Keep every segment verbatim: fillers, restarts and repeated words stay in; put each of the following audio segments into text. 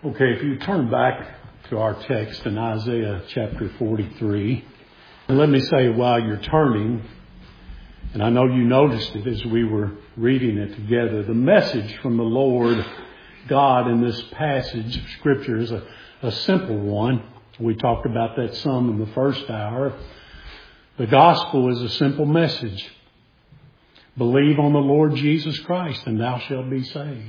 Okay, if you turn back to our text in Isaiah chapter forty-three, and let me say while you're turning, and I know you noticed it as we were reading it together, the message from the Lord God in this passage of Scripture is a, a simple one. We talked about that some in the first hour. The gospel is a simple message. Believe on the Lord Jesus Christ and thou shalt be saved.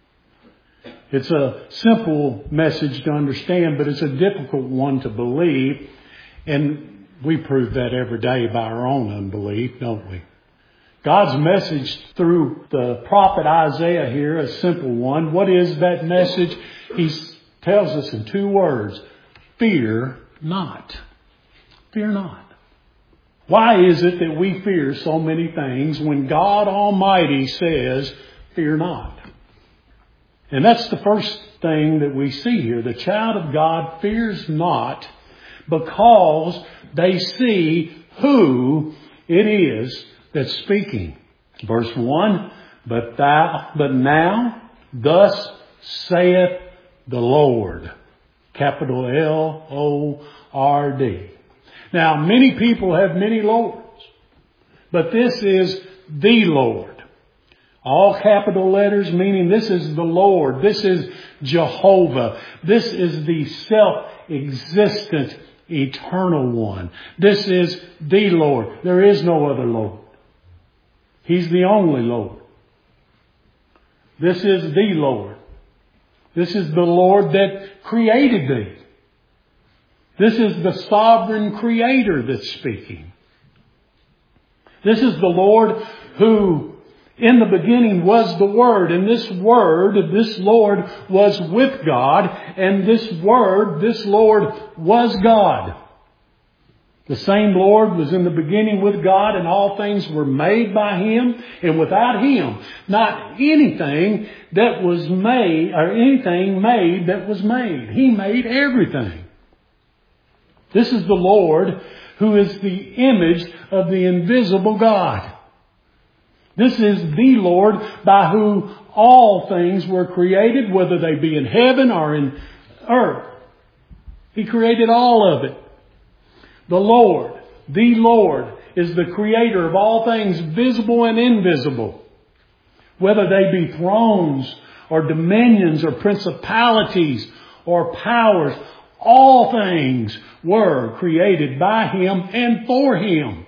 It's a simple message to understand, but it's a difficult one to believe. And we prove that every day by our own unbelief, don't we? God's message through the prophet Isaiah here, a simple one. What is that message? He tells us in two words, fear not. Fear not. Why is it that we fear so many things when God Almighty says, fear not? And that's the first thing that we see here. The child of God fears not because they see who it is that's speaking. Verse one, but thou, but now, thus saith the Lord. Capital L O R D. Now, many people have many lords, but this is the Lord. All capital letters, meaning this is the Lord. This is Jehovah. This is the self-existent, eternal one. This is the Lord. There is no other Lord. He's the only Lord. This is the Lord. This is the Lord that created thee. This is the sovereign Creator that's speaking. This is the Lord who in the beginning was the Word, and this Word, this Lord, was with God, and this Word, this Lord, was God. The same Lord was in the beginning with God, and all things were made by Him, and without Him, not anything that was made, or anything made that was made. He made everything. This is the Lord who is the image of the invisible God. This is the Lord by whom all things were created, whether they be in heaven or in earth. He created all of it. The Lord, the Lord, is the creator of all things visible and invisible. Whether they be thrones or dominions or principalities or powers, all things were created by Him and for Him.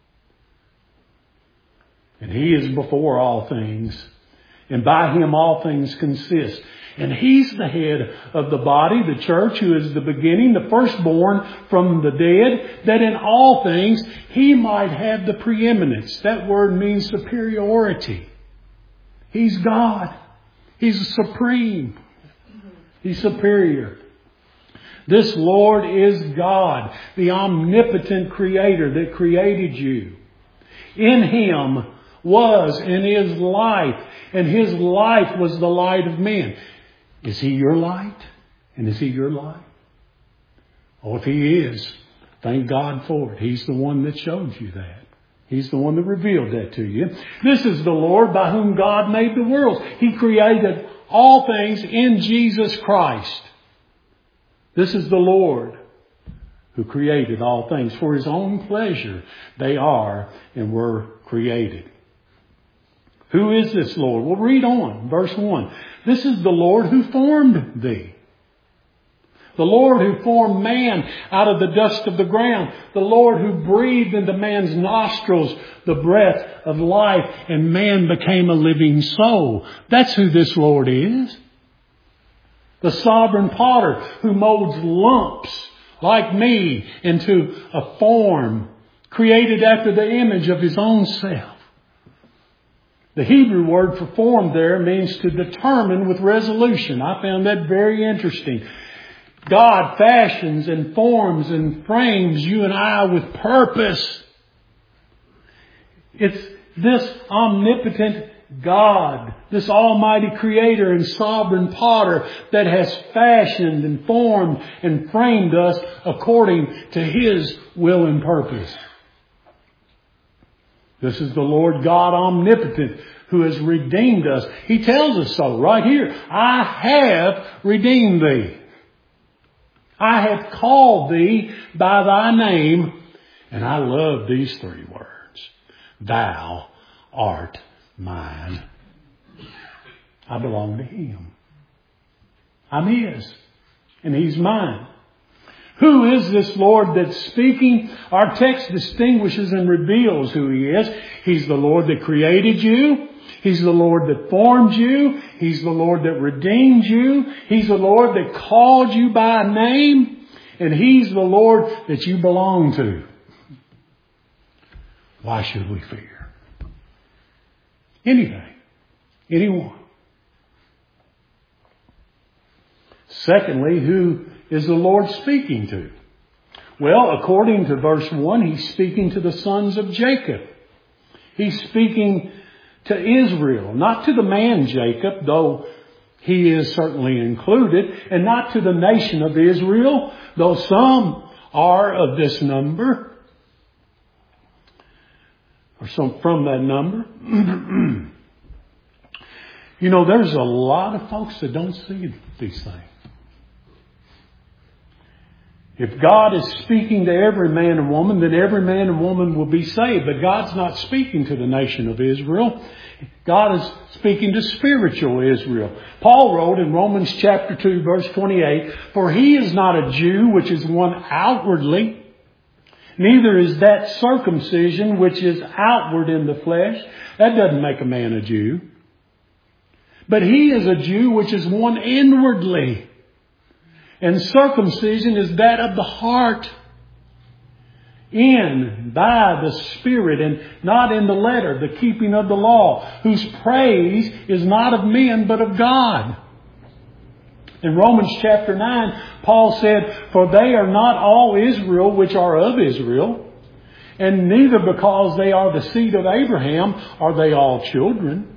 And He is before all things, and by Him all things consist. And He's the head of the body, the church, who is the beginning, the firstborn from the dead, that in all things He might have the preeminence. That word means superiority. He's God. He's supreme. He's superior. This Lord is God, the omnipotent Creator that created you. In Him was and is life, and His life was the light of men. Is He your light? And is He your light? Oh, if He is, thank God for it. He's the one that showed you that. He's the one that revealed that to you. This is the Lord by whom God made the worlds. He created all things in Jesus Christ. This is the Lord who created all things. For His own pleasure they are and were created. Who is this Lord? Well, read on. Verse one. This is the Lord who formed thee. The Lord who formed man out of the dust of the ground. The Lord who breathed into man's nostrils the breath of life, and man became a living soul. That's who this Lord is. The sovereign potter who molds lumps like me into a form created after the image of His own self. The Hebrew word for form there means to determine with resolution. I found that very interesting. God fashions and forms and frames you and I with purpose. It's this omnipotent God, this almighty Creator and sovereign potter that has fashioned and formed and framed us according to His will and purpose. This is the Lord God omnipotent who has redeemed us. He tells us so right here. I have redeemed thee. I have called thee by thy name. And I love these three words. Thou art mine. I belong to Him. I'm His. And He's mine. Who is this Lord that's speaking? Our text distinguishes and reveals who He is. He's the Lord that created you. He's the Lord that formed you. He's the Lord that redeemed you. He's the Lord that called you by name. And He's the Lord that you belong to. Why should we fear? Anything. Anyone. Secondly, who is the Lord speaking to? Well, according to verse one, He's speaking to the sons of Jacob. He's speaking to Israel, not to the man Jacob, though he is certainly included, and not to the nation of Israel, though some are of this number, or some from that number. You know, there's a lot of folks that don't see these things. If God is speaking to every man and woman, then every man and woman will be saved. But God's not speaking to the nation of Israel. God is speaking to spiritual Israel. Paul wrote in Romans chapter two, verse twenty-eight, For he is not a Jew, which is one outwardly, neither is that circumcision, which is outward in the flesh. That doesn't make a man a Jew. But he is a Jew, which is one inwardly. And circumcision is that of the heart, in, by the Spirit, and not in the letter, the keeping of the law, whose praise is not of men, but of God. In Romans chapter nine, Paul said, For they are not all Israel which are of Israel, and neither because they are the seed of Abraham are they all children.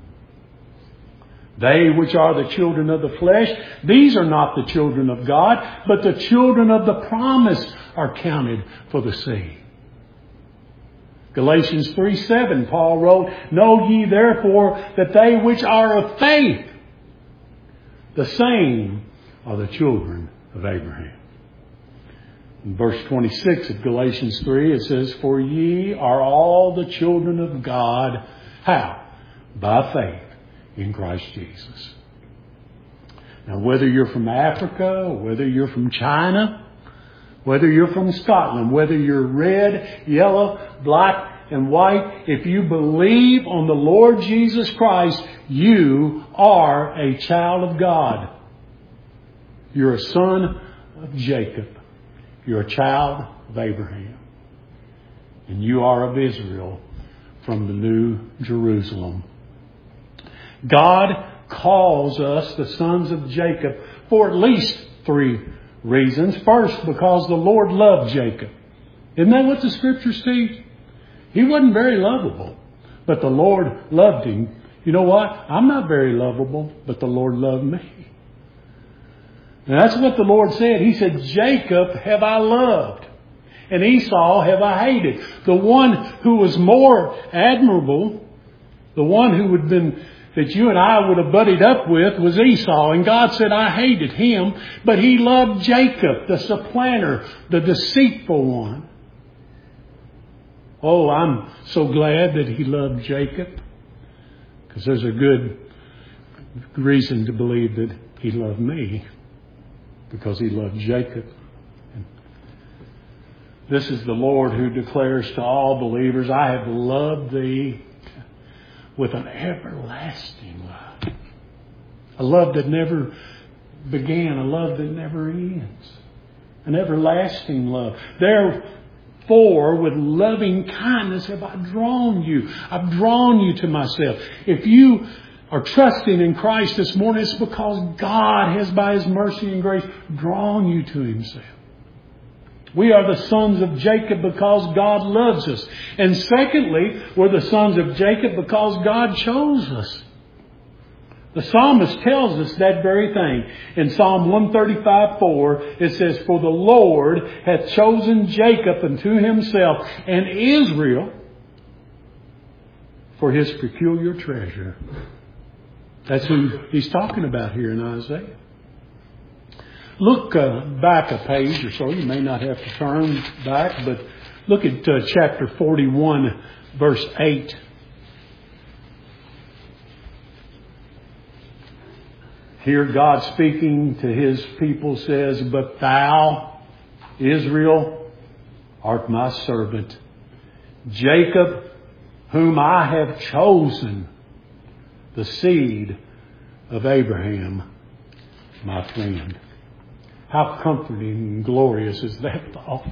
They which are the children of the flesh, these are not the children of God, but the children of the promise are counted for the seed. Galatians three seven, Paul wrote, Know ye therefore that they which are of faith, the same are the children of Abraham. In verse twenty-six of Galatians three, it says, For ye are all the children of God. How? By faith in Christ Jesus. Now, whether you're from Africa, whether you're from China, whether you're from Scotland, whether you're red, yellow, black, and white, if you believe on the Lord Jesus Christ, you are a child of God. You're a son of Jacob. You're a child of Abraham. And you are of Israel from the New Jerusalem. God calls us the sons of Jacob for at least three reasons. First, because the Lord loved Jacob. Isn't that what the Scriptures teach? He wasn't very lovable, but the Lord loved him. You know what? I'm not very lovable, but the Lord loved me. And that's what the Lord said. He said, Jacob have I loved, and Esau have I hated. The one who was more admirable, the one who would have been that you and I would have buddied up with was Esau. And God said, I hated him, but He loved Jacob, the supplanter, the deceitful one. Oh, I'm so glad that He loved Jacob, because there's a good reason to believe that He loved me, because He loved Jacob. And this is the Lord who declares to all believers, I have loved thee with an everlasting love. A love that never began. A love that never ends. An everlasting love. Therefore, with loving kindness have I drawn you. I've drawn you to myself. If you are trusting in Christ this morning, it's because God has, by His mercy and grace, drawn you to Himself. We are the sons of Jacob because God loves us. And secondly, we're the sons of Jacob because God chose us. The psalmist tells us that very thing. In Psalm one thirty-five four, it says, For the Lord hath chosen Jacob unto Himself, and Israel for His peculiar treasure. That's who He's talking about here in Isaiah. Look uh, back a page or so. You may not have to turn back, but look at uh, chapter forty-one, verse eight. Here God speaking to His people says, "But thou, Israel, art my servant, Jacob, whom I have chosen, the seed of Abraham, my friend." How comforting and glorious is that thought.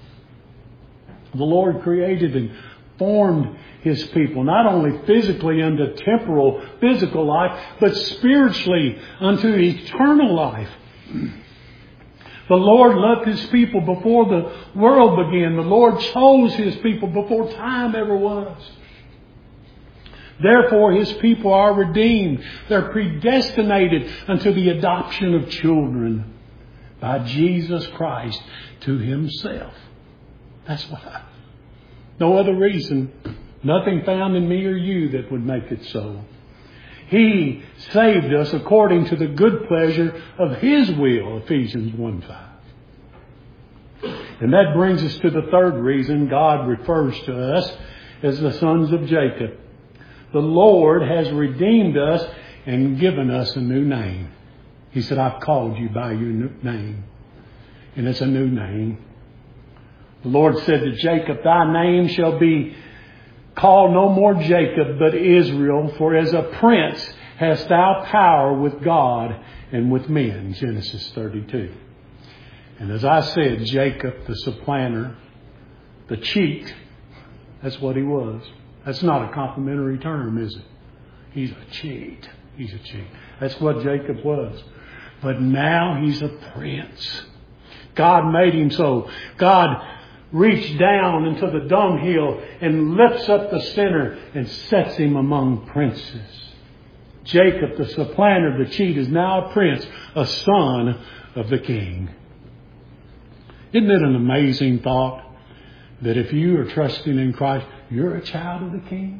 The Lord created and formed His people, not only physically unto temporal, physical life, but spiritually unto eternal life. The Lord loved His people before the world began. The Lord chose His people before time ever was. Therefore, His people are redeemed. They're predestinated unto the adoption of children by Jesus Christ to Himself. That's why. No other reason. Nothing found in me or you that would make it so. He saved us according to the good pleasure of His will, Ephesians one five. And that brings us to the third reason God refers to us as the sons of Jacob. The Lord has redeemed us and given us a new name. He said, "I've called you by your name." And it's a new name. The Lord said to Jacob, "Thy name shall be called no more Jacob, but Israel, for as a prince hast thou power with God and with men." Genesis thirty-two. And as I said, Jacob, the supplanter, the cheat, that's what he was. That's not a complimentary term, is it? He's a cheat. He's a cheat. That's what Jacob was. But now he's a prince. God made him so. God reached down into the dunghill and lifts up the sinner and sets him among princes. Jacob, the supplanter, the cheat, is now a prince, a son of the king. Isn't it an amazing thought that if you are trusting in Christ, you're a child of the king?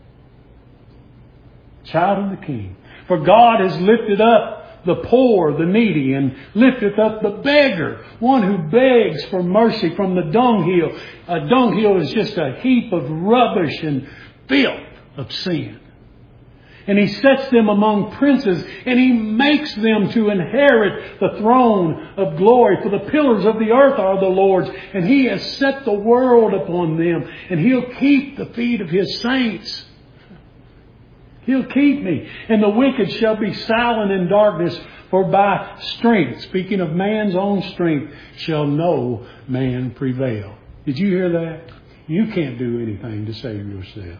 Child of the king. For God has lifted up the poor, the needy, and lifteth up the beggar, one who begs for mercy from the dunghill. A dunghill is just a heap of rubbish and filth of sin. And He sets them among princes, and He makes them to inherit the throne of glory. For the pillars of the earth are the Lord's, and He has set the world upon them, and He'll keep the feet of His saints. He'll keep me. And the wicked shall be silent in darkness, for by strength, speaking of man's own strength, shall no man prevail. Did you hear that? You can't do anything to save yourself.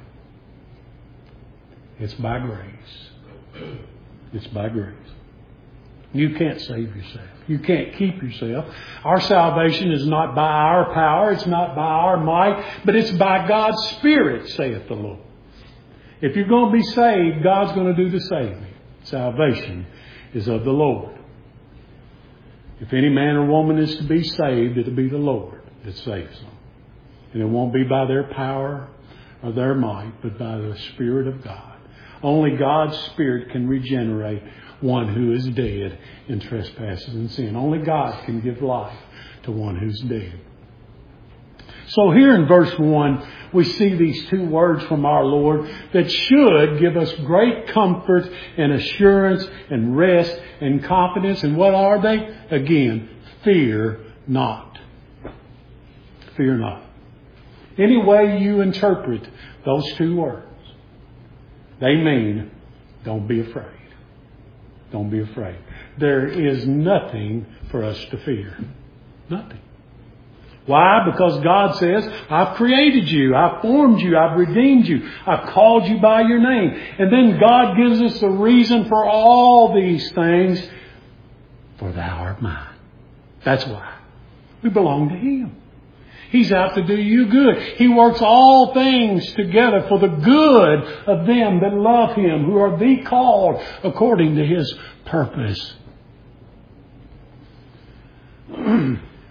It's by grace. It's by grace. You can't save yourself. You can't keep yourself. Our salvation is not by our power. It's not by our might. But it's by God's Spirit, saith the Lord. If you're going to be saved, God's going to do the saving. Salvation is of the Lord. If any man or woman is to be saved, it'll be the Lord that saves them. And it won't be by their power or their might, but by the Spirit of God. Only God's Spirit can regenerate one who is dead in trespasses and sin. Only God can give life to one who's dead. So here in verse one, we see these two words from our Lord that should give us great comfort and assurance and rest and confidence. And what are they? Again, fear not. Fear not. Any way you interpret those two words, they mean don't be afraid. Don't be afraid. There is nothing for us to fear. Nothing. Why? Because God says, I've created you, I've formed you, I've redeemed you, I've called you by your name. And then God gives us the reason for all these things. For thou art mine. That's why. We belong to Him. He's out to do you good. He works all things together for the good of them that love Him, who are the called according to His purpose.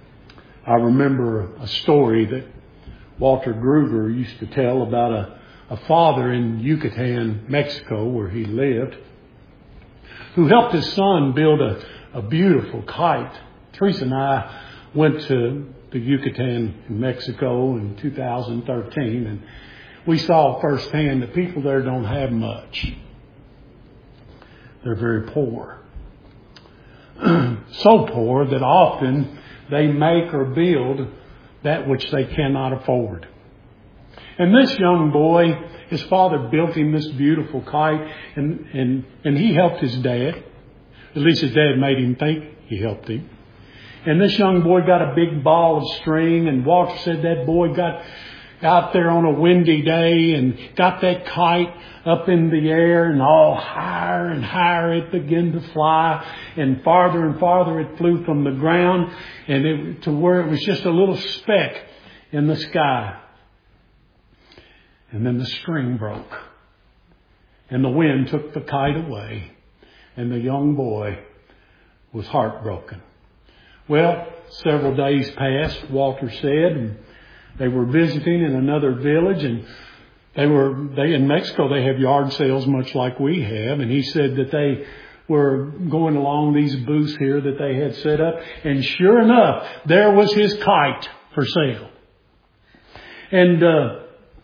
I remember a story that Walter Gruver used to tell about a, a father in Yucatan, Mexico, where he lived, who helped his son build a, a beautiful kite. Teresa and I went to the Yucatan in Mexico in two thousand thirteen, and we saw firsthand that people there don't have much. They're very poor. So poor that often they make or build that which they cannot afford. And this young boy, his father built him this beautiful kite, and, and, and he helped his dad. At least his dad made him think he helped him. And this young boy got a big ball of string, and Walter said that boy got out there on a windy day and got that kite up in the air, and all higher and higher it began to fly, and farther and farther it flew from the ground, and it, to where it was just a little speck in the sky. And then the string broke, and the wind took the kite away, and the young boy was heartbroken. Well, several days passed, Walter said, and they were visiting in another village, and they were, they, in Mexico, they have yard sales much like we have. And he said that they were going along these booths here that they had set up. And sure enough, there was his kite for sale. And, uh,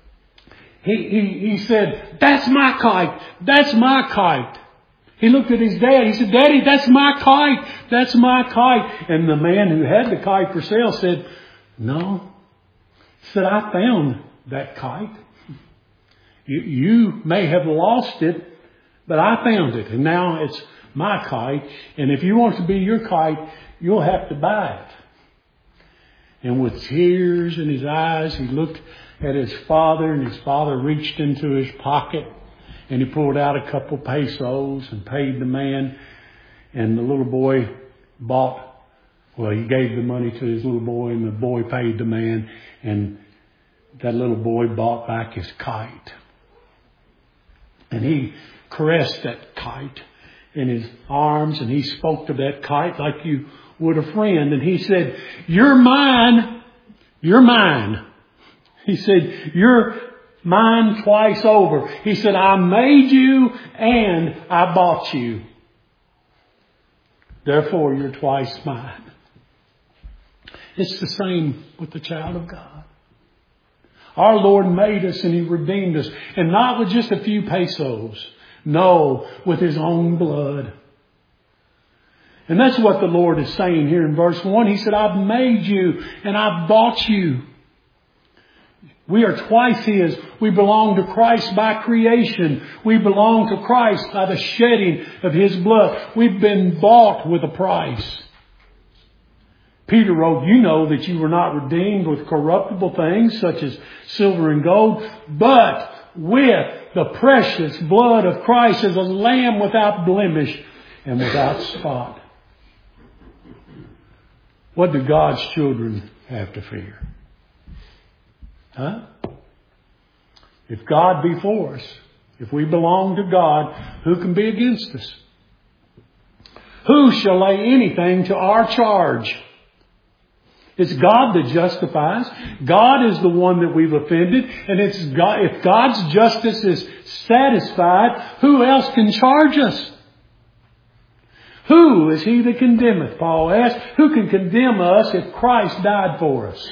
he, he, he said, "That's my kite. That's my kite." He looked at his dad. He said, "Daddy, that's my kite. That's my kite." And the man who had the kite for sale said, "No." He said, "I found that kite. You, you may have lost it, but I found it. And now it's my kite. And if you want it to be your kite, you'll have to buy it." And with tears in his eyes, he looked at his father, and his father reached into his pocket, and he pulled out a couple pesos and paid the man. And the little boy bought, well, he gave the money to his little boy, and the boy paid the man. And that little boy bought back his kite. And he caressed that kite in his arms, and he spoke to that kite like you would a friend. And he said, "You're mine. You're mine." He said, "You're mine twice over." He said, "I made you and I bought you. Therefore, you're twice mine." It's the same with the child of God. Our Lord made us and He redeemed us. And not with just a few pesos. No, with His own blood. And that's what the Lord is saying here in verse one. He said, "I've made you and I've bought you." We are twice His. We belong to Christ by creation. We belong to Christ by the shedding of His blood. We've been bought with a price. Peter wrote, "You know that you were not redeemed with corruptible things such as silver and gold, but with the precious blood of Christ as a lamb without blemish and without spot." What do God's children have to fear? Huh? If God be for us, if we belong to God, who can be against us? Who shall lay anything to our charge? It's God that justifies. God is the one that we've offended. And it's God, if God's justice is satisfied, who else can charge us? Who is He that condemneth? Paul asked. Who can condemn us if Christ died for us?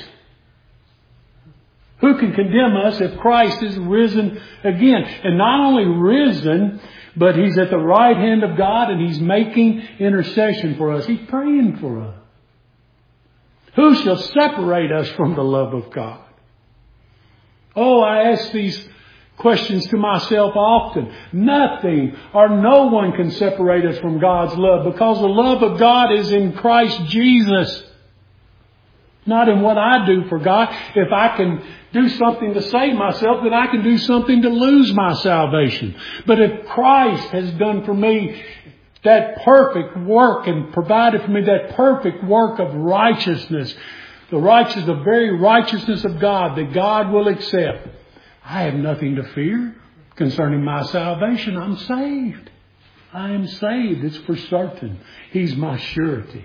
Who can condemn us if Christ is risen again? And not only risen, but He's at the right hand of God and He's making intercession for us. He's praying for us. Who shall separate us from the love of God? Oh, I ask these questions to myself often. Nothing or no one can separate us from God's love, because the love of God is in Christ Jesus. Not in what I do for God. If I can do something to save myself, then I can do something to lose my salvation. But if Christ has done for me that perfect work and provided for me that perfect work of righteousness, the righteousness, the very righteousness of God that God will accept, I have nothing to fear concerning my salvation. I'm saved. I am saved. It's for certain. He's my surety.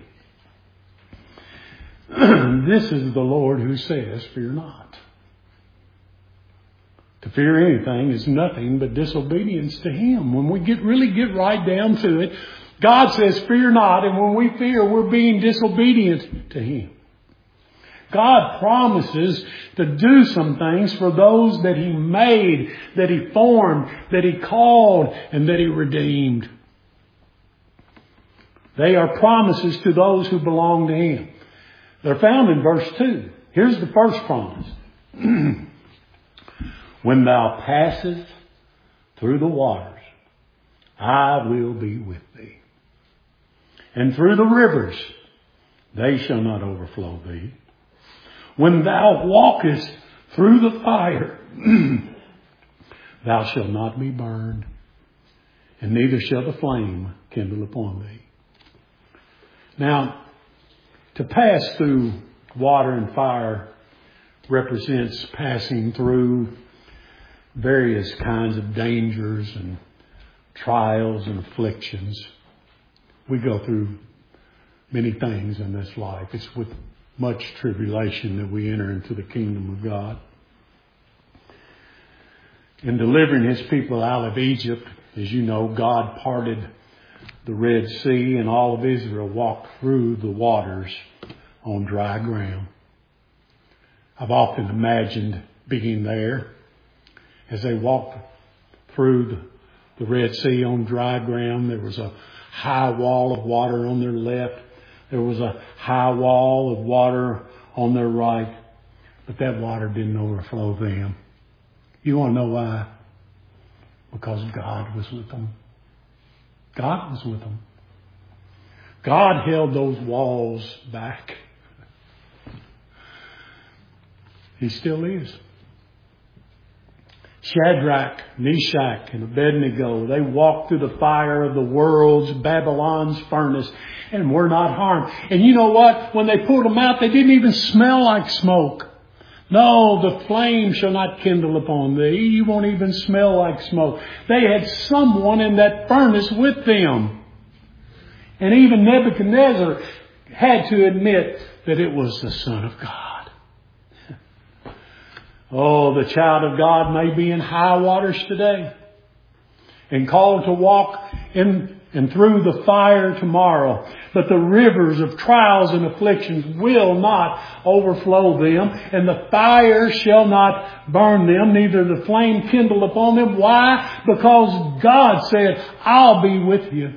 This is the Lord who says, "Fear not." To fear anything is nothing but disobedience to Him. When we get really get right down to it, God says, fear not. And when we fear, we're being disobedient to Him. God promises to do some things for those that He made, that He formed, that He called, and that He redeemed. They are promises to those who belong to Him. They're found in verse two. Here's the first promise. When thou passest through the waters, I will be with thee. And through the rivers, they shall not overflow thee. When thou walkest through the fire, thou shalt not be burned, and neither shall the flame kindle upon thee. Now, to pass through water and fire represents passing through various kinds of dangers and trials and afflictions. We go through many things in this life. It's with much tribulation that we enter into the kingdom of God. In delivering His people out of Egypt, as you know, God parted the Red Sea and all of Israel walked through the waters on dry ground. I've often imagined being there as they walked through the, the Red Sea on dry ground. There was a high wall of water on their left. There was a high wall of water on their right. But that water didn't overflow them. You want to know why? Because God was with them. God was with them. God held those walls back. He still is. Shadrach, Meshach, and Abednego, they walked through the fire of the world's, Babylon's furnace, and were not harmed. And you know what? When they pulled them out, they didn't even smell like smoke. No, the flame shall not kindle upon thee. You won't even smell like smoke. They had someone in that furnace with them. And even Nebuchadnezzar had to admit that it was the Son of God. Oh, the child of God may be in high waters today and called to walk in and through the fire tomorrow. But the rivers of trials and afflictions will not overflow them, and the fire shall not burn them, neither the flame kindle upon them. Why? Because God said, I'll be with you.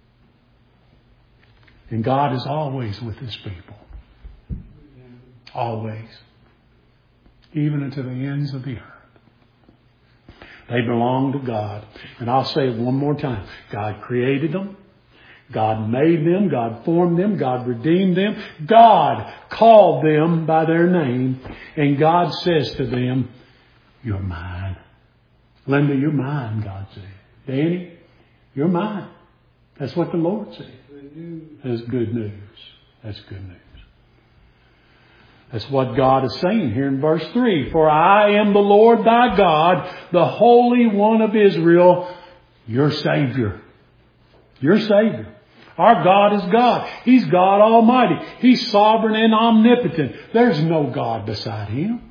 And God is always with His people. Always. Even unto the ends of the earth. They belong to God. And I'll say it one more time. God created them. God made them. God formed them. God redeemed them. God called them by their name. And God says to them, you're mine. Linda, you're mine, God said. Danny, you're mine. That's what the Lord said. That's good news. That's good news. That's what God is saying here in verse three. For I am the Lord thy God, the Holy One of Israel, your Savior. Your Savior. Our God is God. He's God Almighty. He's sovereign and omnipotent. There's no God beside Him.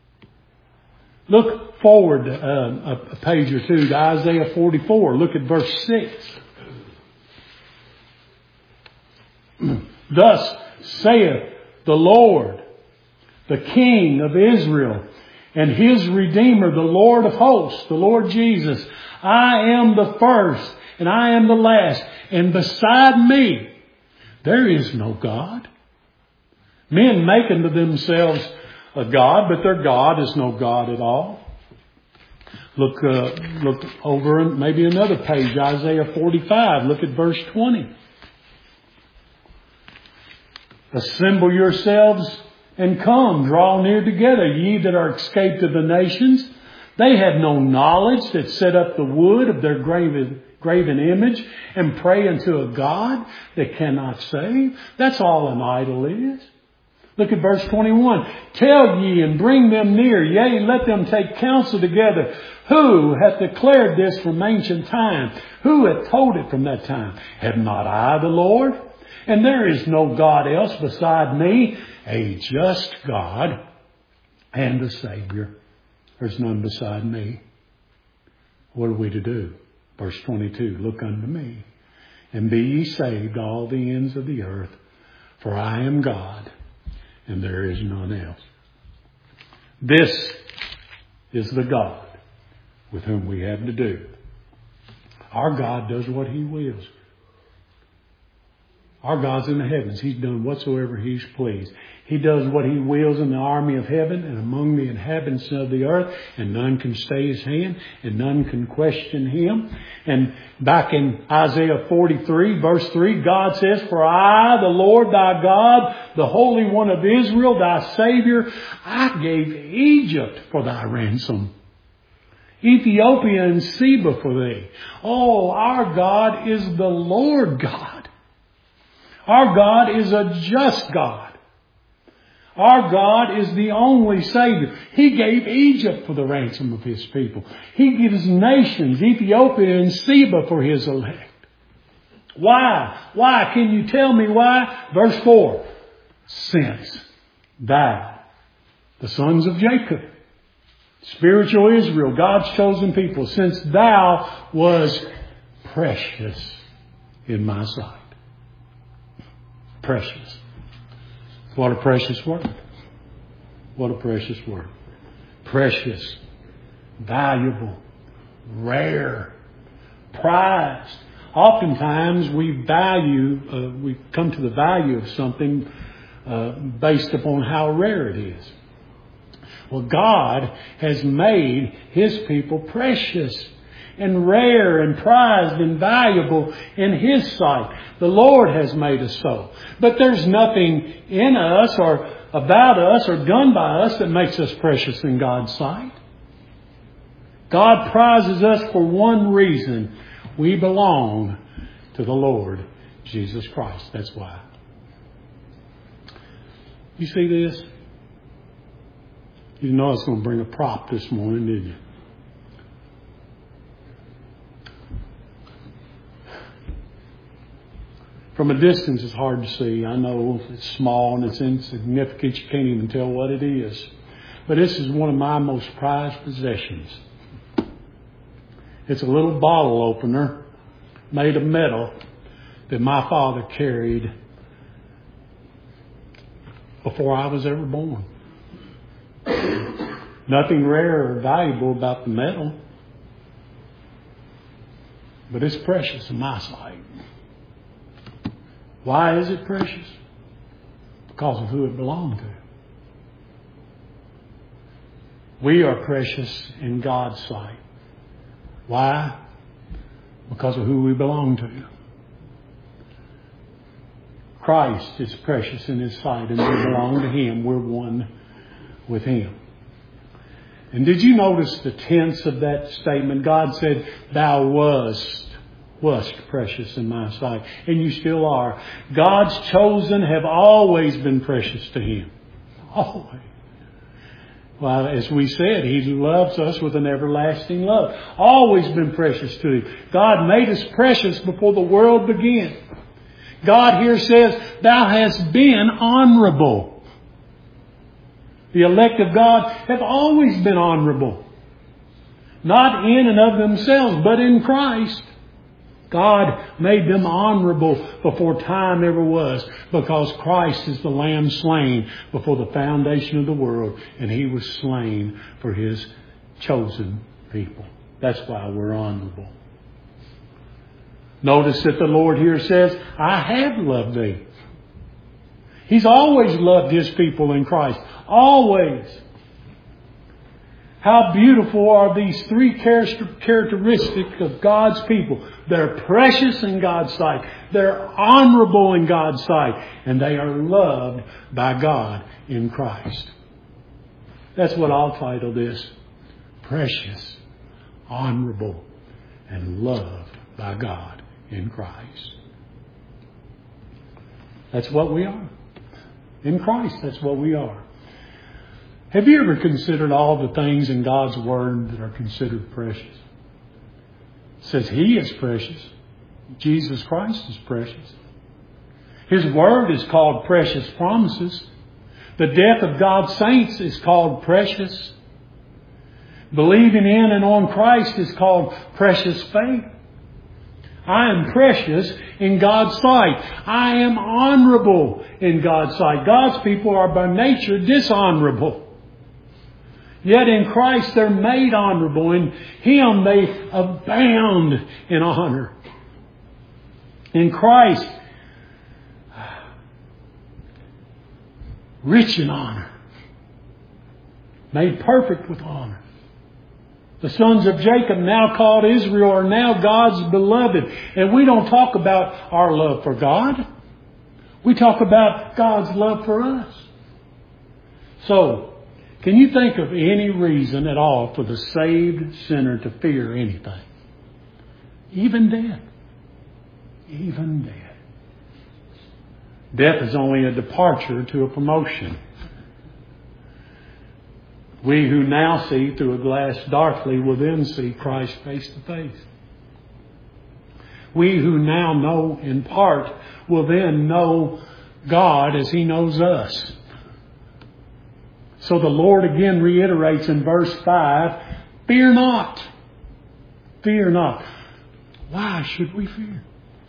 Look forward uh, a page or two to Isaiah forty-four. Look at verse six. Thus saith the Lord, the King of Israel, and His Redeemer, the Lord of hosts, the Lord Jesus. I am the first, and I am the last, and beside me, there is no God. Men make unto themselves a God, but their God is no God at all. Look, uh, look over maybe another page, Isaiah forty-five. Look at verse twenty. Assemble yourselves and come, draw near together, ye that are escaped of the nations. They had no knowledge that set up the wood of their graven, graven image and pray unto a God that cannot save. That's all an idol is. Look at verse twenty-one. Tell ye and bring them near, yea, let them take counsel together. Who hath declared this from ancient time? Who hath told it from that time? Have not I the Lord? And there is no God else beside me, a just God and a Savior. There's none beside me. What are we to do? Verse twenty-two, look unto me, and be ye saved, all the ends of the earth, for I am God, and there is none else. This is the God with whom we have to do. Our God does what He wills. Our God's in the heavens. He's done whatsoever He's pleased. He does what He wills in the army of heaven and among the inhabitants of the earth, and none can stay His hand, and none can question Him. And back in Isaiah forty-three, verse three, God says, For I, the Lord thy God, the Holy One of Israel, thy Savior, I gave Egypt for thy ransom, Ethiopia and Seba for thee. Oh, our God is the Lord God. Our God is a just God. Our God is the only Savior. He gave Egypt for the ransom of His people. He gives nations, Ethiopia and Seba, for His elect. Why? Why? Can you tell me why? Verse four. Since thou, the sons of Jacob, spiritual Israel, God's chosen people, since thou was precious in my sight. Precious. What a precious word. What a precious word. Precious, valuable, rare, prized. Oftentimes we value, uh, we come to the value of something uh, based upon how rare it is. Well, God has made His people precious and rare and prized and valuable in His sight. The Lord has made us so. But there's nothing in us or about us or done by us that makes us precious in God's sight. God prizes us for one reason. We belong to the Lord Jesus Christ. That's why. You see this? You know I was going to bring a prop this morning, didn't you? From a distance, it's hard to see. I know it's small and it's insignificant. You can't even tell what it is. But this is one of my most prized possessions. It's a little bottle opener made of metal that my father carried before I was ever born. Nothing rare or valuable about the metal, but it's precious in my sight. Why is it precious? Because of who it belonged to. We are precious in God's sight. Why? Because of who we belong to. Christ is precious in His sight, and we belong to Him. We're one with Him. And did you notice the tense of that statement? God said, Thou wast. Wast precious in my sight. And you still are. God's chosen have always been precious to Him. Always. Well, as we said, He loves us with an everlasting love. Always been precious to Him. God made us precious before the world began. God here says, Thou hast been honorable. The elect of God have always been honorable. Not in and of themselves, but in Christ. God made them honorable before time ever was, because Christ is the Lamb slain before the foundation of the world, and He was slain for His chosen people. That's why we're honorable. Notice that the Lord here says, I have loved thee. He's always loved His people in Christ. Always. How beautiful are these three characteristics of God's people. They're precious in God's sight. They're honorable in God's sight. And they are loved by God in Christ. That's what I'll title this. Precious, honorable, and loved by God in Christ. That's what we are. In Christ, that's what we are. Have you ever considered all the things in God's Word that are considered precious? It says He is precious. Jesus Christ is precious. His Word is called precious promises. The death of God's saints is called precious. Believing in and on Christ is called precious faith. I am precious in God's sight. I am honorable in God's sight. God's people are by nature dishonorable. Yet in Christ they're made honorable. In Him they abound in honor. In Christ, rich in honor. Made perfect with honor. The sons of Jacob, now called Israel, are now God's beloved. And we don't talk about our love for God. We talk about God's love for us. So, can you think of any reason at all for the saved sinner to fear anything? Even death. Even death. Death is only a departure to a promotion. We who now see through a glass darkly will then see Christ face to face. We who now know in part will then know God as He knows us. So the Lord again reiterates in verse five, fear not. Fear not. Why should we fear?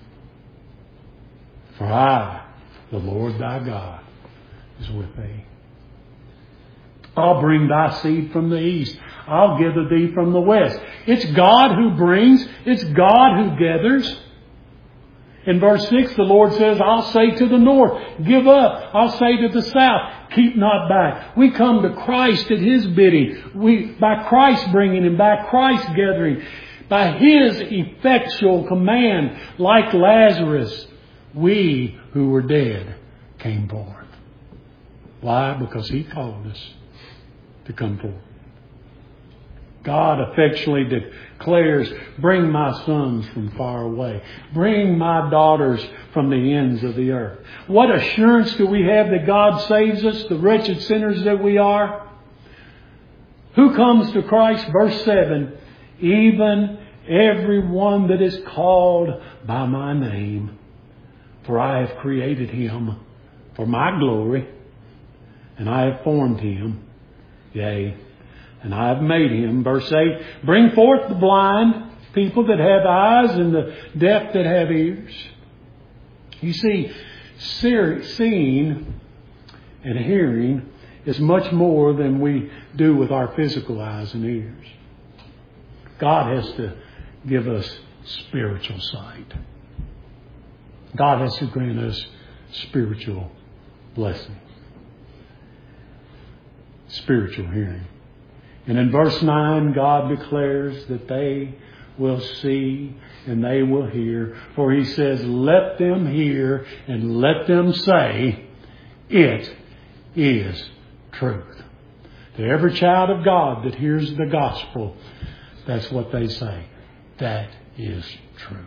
For I, the Lord thy God, is with thee. I'll bring thy seed from the east. I'll gather thee from the west. It's God who brings. It's God who gathers. In verse six, the Lord says, I'll say to the north, give up. I'll say to the south, keep not back. We come to Christ at His bidding. We, by Christ bringing Him, by Christ gathering, by His effectual command, like Lazarus, we who were dead came forth. Why? Because He called us to come forth. God effectually declares, bring my sons from far away. Bring my daughters from the ends of the earth. What assurance do we have that God saves us, the wretched sinners that we are? Who comes to Christ? Verse seven, even every one that is called by my name, for I have created him for my glory, and I have formed him. Yea, and I have made him, verse eight, bring forth the blind, people that have eyes, and the deaf that have ears. You see, seeing and hearing is much more than we do with our physical eyes and ears. God has to give us spiritual sight. God has to grant us spiritual blessings. Spiritual hearing. And in verse nine, God declares that they will see and they will hear. For He says, let them hear and let them say, it is truth. To every child of God that hears the gospel, that's what they say. That is truth.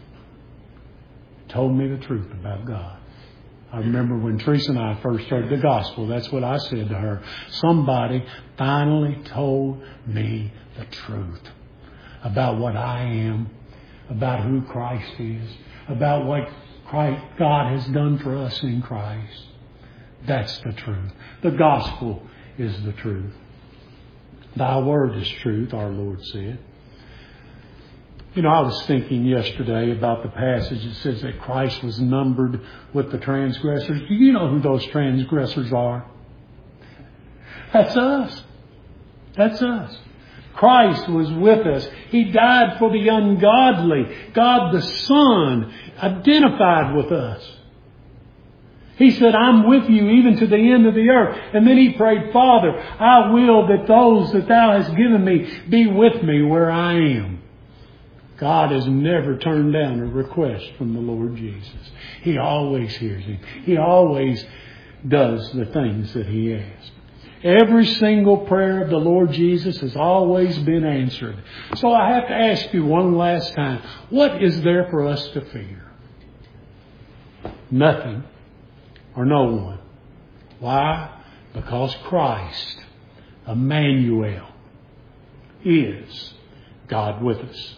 Told me the truth about God. I remember when Teresa and I first heard the gospel, that's what I said to her. Somebody finally told me the truth about what I am, about who Christ is, about what Christ, God has done for us in Christ. That's the truth. The gospel is the truth. Thy word is truth, our Lord said. You know, I was thinking yesterday about the passage that says that Christ was numbered with the transgressors. Do you know who those transgressors are? That's us. That's us. Christ was with us. He died for the ungodly. God the Son identified with us. He said, I'm with you even to the end of the earth. And then He prayed, Father, I will that those that Thou hast given me be with me where I am. God has never turned down a request from the Lord Jesus. He always hears him. He always does the things that He asks. Every single prayer of the Lord Jesus has always been answered. So I have to ask you one last time, what is there for us to fear? Nothing or no one. Why? Because Christ, Emmanuel, is God with us.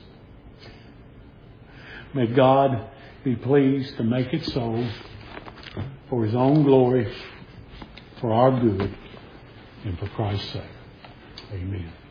May God be pleased to make it so for His own glory, for our good, and for Christ's sake. Amen.